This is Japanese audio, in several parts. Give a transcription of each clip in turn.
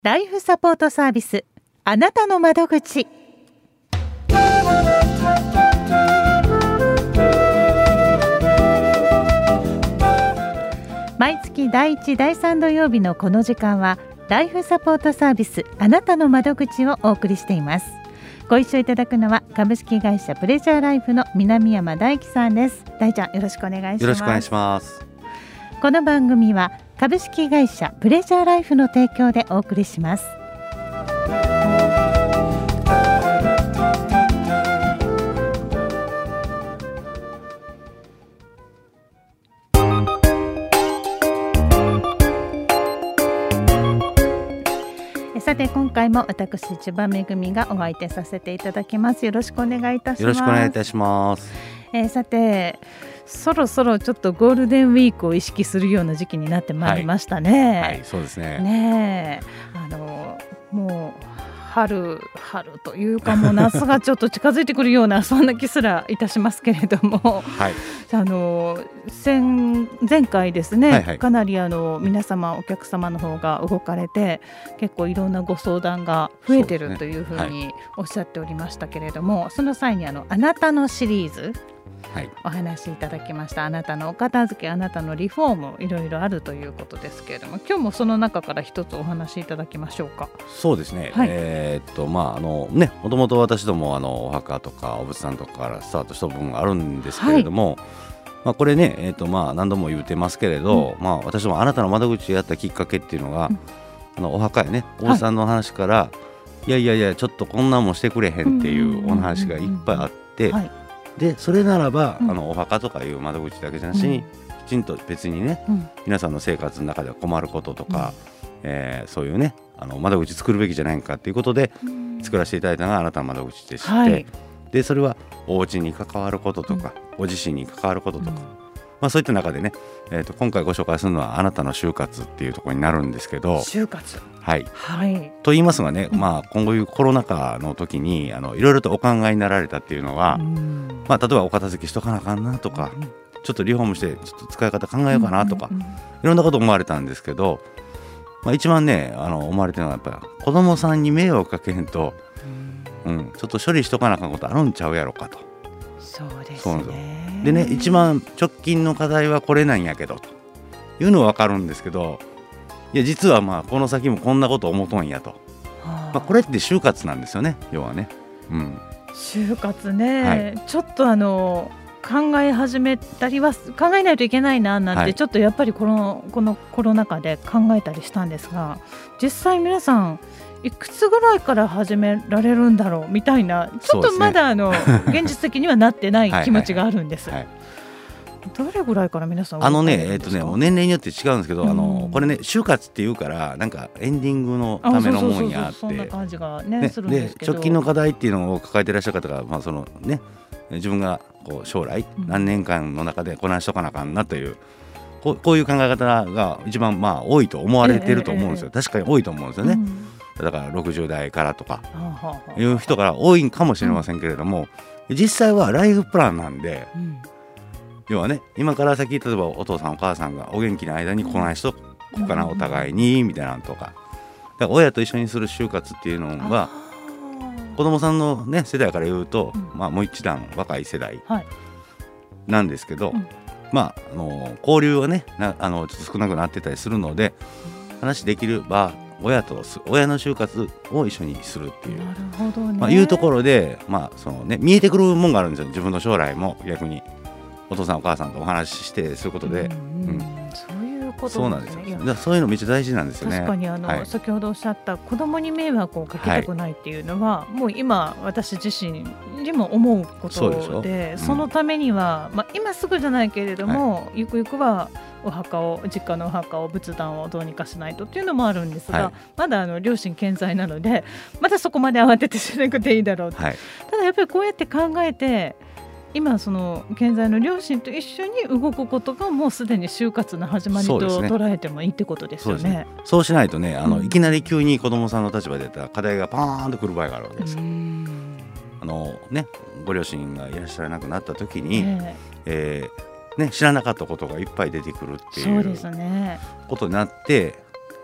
ライフサポートサービス、あなたの窓口。毎月第1、第3土曜日のこの時間はライフサポートサービス、あなたの窓口をお送りしています。ご一緒いただくのは株式会社プレジャーライフの南山大樹さんです。大ちゃん、よろしくお願いします。 よろしくお願いします。 この番組は株式会社プレジャーライフの提供でお送りします。さて、今回も私千葉めぐみがお相手させていただきます。よろしくお願いいたします。 よろしくお願いいたします。 さて、そろそろちょっとゴールデンウィークを意識するような時期になってまいりましたね。 はい、そうですね。 ねえ、もう春というか、もう夏がちょっと近づいてくるようなそんな気すらいたしますけれども、はい、前回ですね、はいはい、かなり皆様お客様の方が動かれて結構いろんなご相談が増えてるというふうにおっしゃっておりましたけれども、その際にあなたのシリーズ、はい、お話しいただきました。あなたのお片付け、あなたのリフォーム、いろいろあるということですけれども、今日もその中から一つお話しいただきましょうか。 そうですね、はい、もともと私どもお墓とかお仏壇とかからスタートした部分があるんですけれども、はい、これね、何度も言ってますけれど、私どもあなたの窓口をやったきっかけっていうのが、お墓やね、お仏壇の話から、はい、いやちょっとこんなんもしてくれへんっていうお話がいっぱいあって、でそれならば、お墓とかいう窓口だけじゃなしに、きちんと別にね、皆さんの生活の中では困ることとか、そういうね窓口作るべきじゃないかということで作らせていただいたのがあなたの窓口でして、はい、でそれはお家に関わることとか、ご自身に関わることとか、そういった中でね、今回ご紹介するのはあなたの就活っていうところになるんですけど、 就活、 はい、はい、と言いますがね、今後いうコロナ禍の時にいろいろとお考えになられたっていうのは、例えばお片付けしとかなあかんなとか、ちょっとリフォームしてちょっと使い方考えようかなとか、いろんなこと思われたんですけど、一番ね思われてるのはやっぱり子供さんに迷惑かけへんと、ちょっと処理しとかなあかんことあるんちゃうやろかと。 そうですね。 でね、一番直近の課題はこれなんやけどというのは分かるんですけど、いや実はこの先もこんなこと思うとんやと、これって就活なんですよね、要はね。 就活ね、はい、ちょっと考え始めたりは考えないといけないななんて、ちょっとやっぱりこのコロナ禍で考えたりしたんですが、実際皆さんいくつぐらいから始められるんだろうみたいな、ちょっとまだ現実的にはなってない気持ちがあるんです。どれぐらいから皆さんもう年齢によって違うんですけど、これね就活っていうからなんかエンディングのためのもんやって、 そんな感じがねするんですけど、 直近の課題っていうのを抱えていらっしゃる方が、自分が将来何年間の中でこなしとかなあかんなという、こういう考え方が一番多いと思われてると思うんですよ。確かに多いと思うんですよね。だから60代からとかいう人が多いかもしれませんけれども、実際はライフプランなんで、要はね、今から先例えばお父さんお母さんがお元気な間にこないしとこうかな、お互いにみたいなのとか、だから親と一緒にする就活っていうのは子供さんの、ね、世代から言うと、もう一段若い世代なんですけど、交流はねちょっと少なくなってたりするので、話できる場、親の就活を一緒にするっていう、 なるほどね、 いうところで、見えてくるもんがあるんですよ。自分の将来も逆にお父さんお母さんとお話ししてすることで、 そういうことですね。 そうなんですよ。そういうのめっちゃ大事なんですよね。 確かに先ほどおっしゃった子供に迷惑をかけたくないっていうのは、もう今私自身にも思うことで、そのためには、今すぐじゃないけれども、ゆくゆくは実家のお墓を仏壇をどうにかしないとっていうのもあるんですが、まだ両親健在なのでまだそこまで慌ててしなくていいだろうと、ただやっぱりこうやって考えて、今その現在の両親と一緒に動くことがもうすでに就活の始まりと捉えてもいいってことですよね。 そうしないとね、いきなり急に子どもさんの立場でやったら課題がパーンとくる場合があるわけですよ。ご両親がいらっしゃらなくなった時に、知らなかったことがいっぱい出てくるっていうことになって、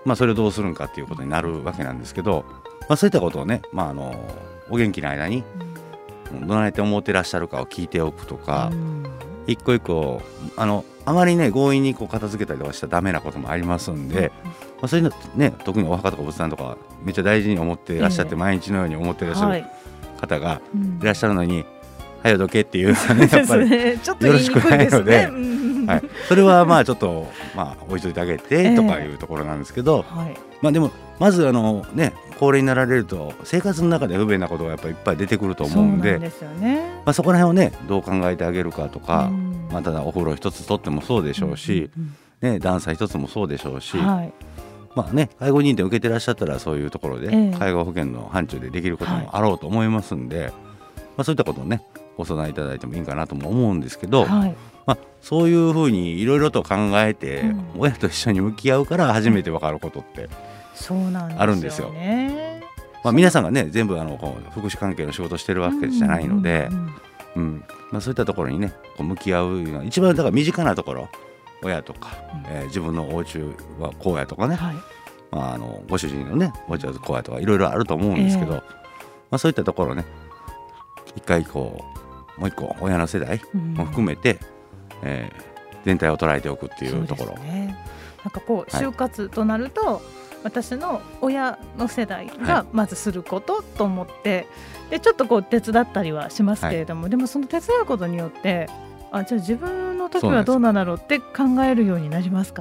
それをどうするんかっていうことになるわけなんですけど、そういったことをね、お元気な間にどないやって思ってらっしゃるかを聞いておくとか、一個一個あまりね強引に片付けたりとかしたらダメなこともありますんで、そういうのね、特にお墓とか仏壇とかめっちゃ大事に思っていらっしゃって、毎日のように思っていらっしゃる方がいらっしゃるのに、早よどけっていうのはね、やっぱりよろしくないので、それはちょっと置いといてあげてとかいうところなんですけど、でもまず高齢になられると生活の中で不便なことがやっぱりいっぱい出てくると思うんで、そこら辺をねどう考えてあげるかとか、ただお風呂一つとってもそうでしょうし、段差一つもそうでしょうし、介護認定を受けてらっしゃったらそういうところで介護保険の範疇でできることもあろうと思いますんで、そういったことをねご相談いただいてもいいかなとも思うんですけど、そういうふうにいろいろと考えて、親と一緒に向き合うから初めて分かることってあるんですよ。皆さんがね全部福祉関係の仕事してるわけじゃないので、そういったところにね向き合うのは一番だから身近なところ、親とか、自分のお家はこうやとかね、ご主人のねお家はこうやとかいろいろあると思うんですけど、そういったところね一回もう一個親の世代も含めて、全体を捉えておくっていうところ、 なんか就活となると、私の親の世代がまずすることと思って、でちょっと手伝ったりはしますけれども、でもその手伝うことによってじゃあ自分の時はどうなんだろうって考えるようになりますから、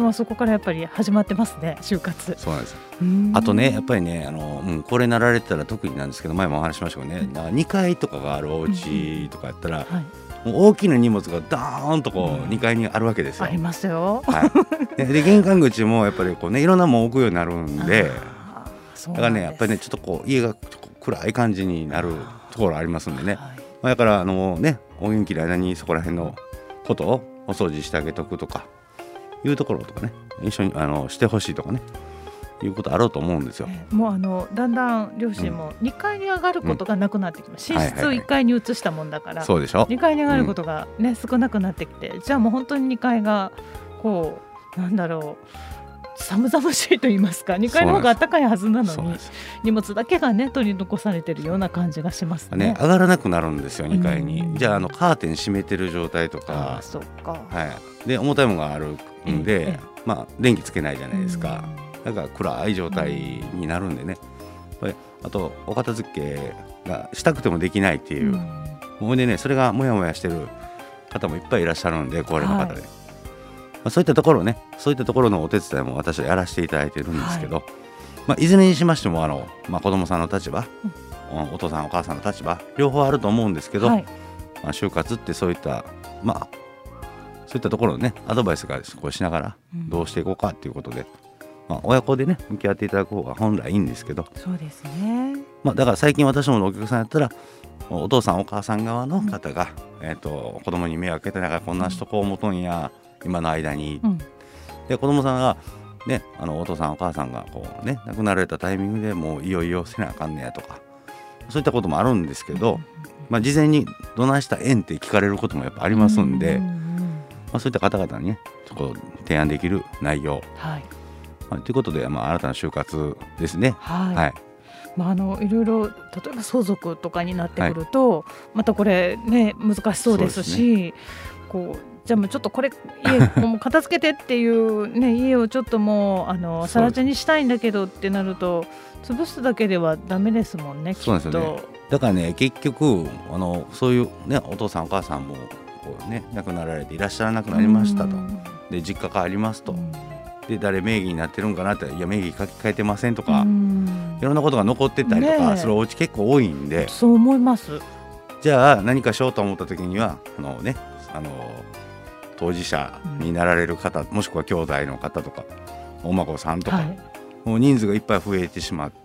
そこからやっぱり始まってますね、就活。 そうなんです。あとねやっぱりね高齢になられてたら特になんですけど、前もお話ししましたけどね、2階とかがあるお家とかやったら、もう大きな荷物がダーンと2階にあるわけですよ。 ありますよ。 で玄関口もやっぱりいろんなもん置くようになるんで、だからねやっぱりねちょっと家が暗い感じになるところありますんでね、だからお元気な間にそこら辺のことをお掃除してあげとくとかいうところとかね、一緒にしてほしいとかねいうことあろうと思うんですよ。 もうだんだん両親も2階に上がることがなくなってきます、寝室を1階に移したもんだから、 そうでしょ、 2階に上がることが、少なくなってきて、じゃあもう本当に2階がなんだろう、寒々しいと言いますか、2階の方が暖かいはずなのに荷物だけがね取り残されてるような感じがしますね。 上がらなくなるんですよ2階に。じゃあカーテン閉めてる状態とか、で重たいものがあるんで、電気つけないじゃないですか。だから暗い状態になるんでね、あとお片付けがしたくてもできないっていう、ほんでねそれがモヤモヤしてる方もいっぱいいらっしゃるんで、高齢の方で、そういったところね、そういったところのお手伝いも私はやらせていただいてるんですけど、いずれにしましても子供さんの立場、お父さんお母さんの立場両方あると思うんですけど、就活ってそういったそういったところをねアドバイスがしながらどうしていこうかっていうことで、親子でね向き合っていただく方が本来いいんですけど、 そうですね。 だから最近私どものお客さんやったらお父さんお母さん側の方が、子供に迷惑かけてなんかこんな人こう思とんや、今の間に、で子供さんがねお父さんお母さんが亡くなられたタイミングでもういよいよせなあかんねやとか、そういったこともあるんですけど、事前にどないした縁って聞かれることもやっぱありますんで、そういった方々にね提案できる内容、ということで、新たな就活ですね。 いろいろ例えば相続とかになってくると、またこれね難しそうですし、じゃあもうちょっとこれ家もう片付けてっていうね家をちょっともうさら地にしたいんだけどってなると潰すだけではダメですもんね、きっと。 そうですよね。だからね結局そういうねお父さんお母さんも亡くなられていらっしゃらなくなりましたと、で実家帰りますと、で誰名義になってるんかなって、いや名義書き換えてませんとか、いろんなことが残ってたりとかするお家結構多いんで、 そう思います。 じゃあ何かしようと思った時には当事者になられる方、もしくは兄弟の方とかお孫さんとか、もう人数がいっぱい増えてしまって、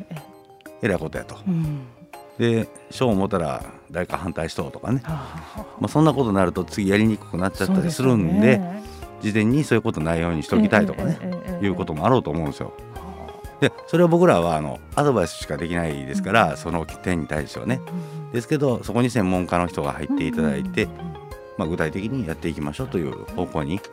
えらいことやと、で賞を持ったら誰か反対しとうとかね、そんなことになると次やりにくくなっちゃったりするんで、事前にそういうことないようにしておきたいとかね、いうこともあろうと思うんですよ。でそれは僕らはアドバイスしかできないですから、その点に対してはね、ですけどそこに専門家の人が入っていただいて、具体的にやっていきましょうという方向に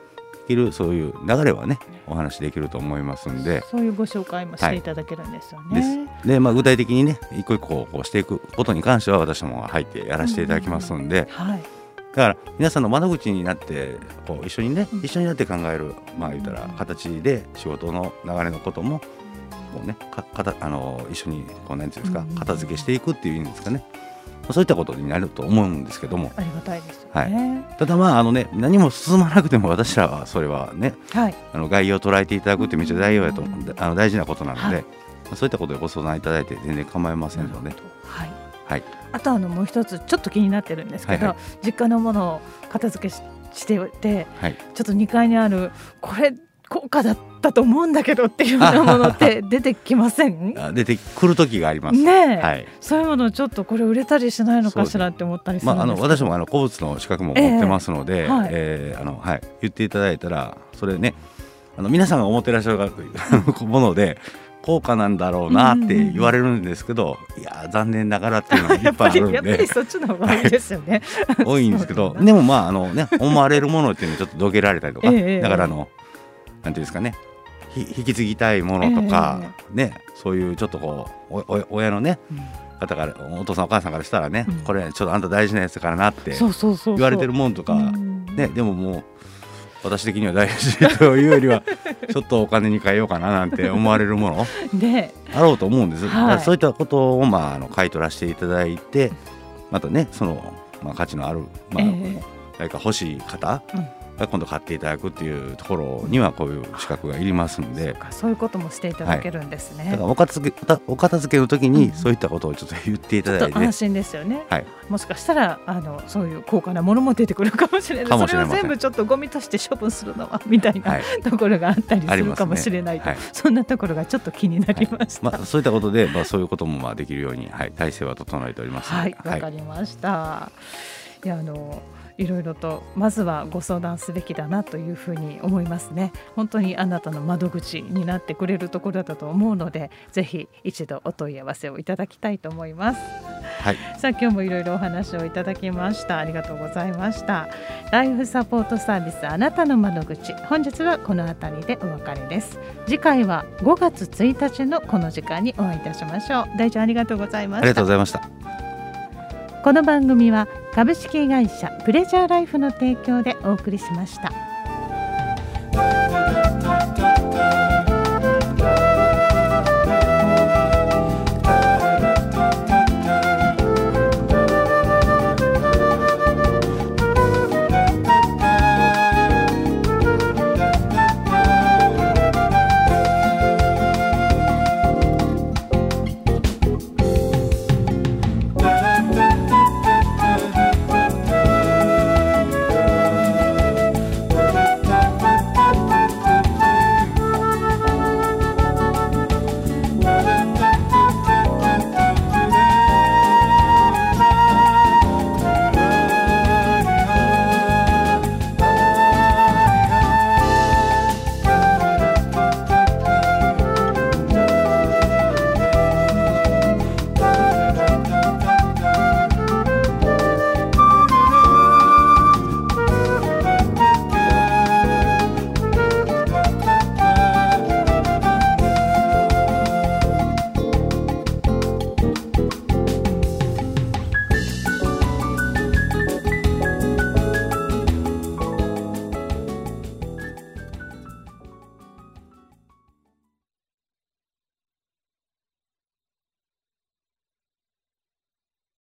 きるそういう流れはねお話できると思いますんで、 そういうご紹介もしていただけるんですよね。 で、具体的にね一個一個こうしていくことに関しては私も入ってやらせていただきますんで、だから皆さんの窓口になってこう一緒になって考える、言ったら形で仕事の流れのこともこうね一緒にこうなんていうんですか、片付けしていくっていう意味ですかね。そういったことになると思うんですけども、 ありがたいですよね。 ただ何も進まなくても私らはそれはね、概要を捉えていただくってめっちゃ大事なことなので、そういったことでご相談いただいて全然構いませんので。 あともう一つちょっと気になってるんですけど、実家のものを片付けしてて、ちょっと2階にあるこれ高価だったと思うんだけどっていうようなものって出てきません？ 出てくる時がありますね。そういうものちょっとこれ売れたりしないのかしらって思ったりするんですけど、 私も古物の資格も持ってますので、言っていただいたらそれね皆さんが思ってらっしゃるもので高価なんだろうなって言われるんですけど、いや残念ながらっていうのがいっぱいあるんでやっぱりそっちの方が多いですよね。 多いんですけど、でも思われるものっていうのをちょっとどけられたりとか、だからなんていうんですかね、引き継ぎたいものとか、そういうちょっとこう親のね、方からお父さんお母さんからしたらね、これちょっとあんた大事なやつだからなって言われてるもんとかね、でももう私的には大事というよりはちょっとお金に変えようかななんて思われるものあろうと思うんです。そういったことを買い取らせていただいて、またねその価値のある誰か欲しい方今度買っていただくっていうところにはこういう資格がいりますので、 そういうこともしていただけるんですね。 だからお片付けの時にそういったことをちょっと言っていただいて、 ちょっと安心ですよね。もしかしたらそういう高価なものも出てくるかもしれない。それを全部ちょっとゴミとして処分するのはみたいなところがあったりするかもしれないと、そんなところがちょっと気になりました。 そういったことでそういうこともできるように体制は整えております。 わかりました。いろいろとまずはご相談すべきだなというふうに思いますね。本当にあなたの窓口になってくれるところだと思うので、ぜひ一度お問い合わせをいただきたいと思います。さあ今日もいろいろお話をいただきました。ありがとうございました。ライフサポートサービスあなたの窓口、本日はこのあたりでお別れです。次回は5月1日のこの時間にお会いいたしましょう。大ちゃんありがとうございました。 ありがとうございました。 この番組は株式会社プレジャーライフの提供でお送りしました。